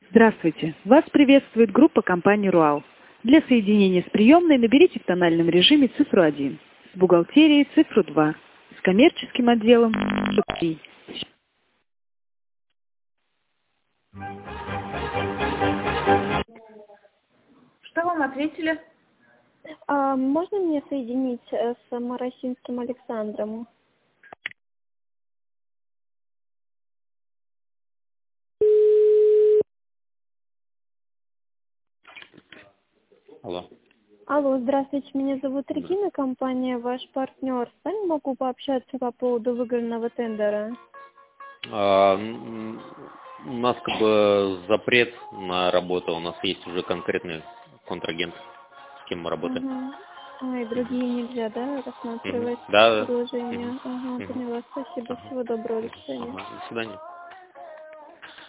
Здравствуйте! Вас приветствует группа компании «Руал». Для соединения с приемной наберите в тональном режиме цифру 1, с бухгалтерией цифру 2, с коммерческим отделом цифру 3. Что вам ответили? Можно мне соединить с Моросинским Александром? Алло. Алло, здравствуйте, меня зовут Регина, компания «Ваш партнер». С вами могу пообщаться по поводу выигранного тендера? У нас как бы запрет на работу, у нас есть уже конкретный контрагент, с кем мы работаем. И другие нельзя, да, рассматривать Да. предложения? Поняла, спасибо, всего доброго, до свидания. До свидания.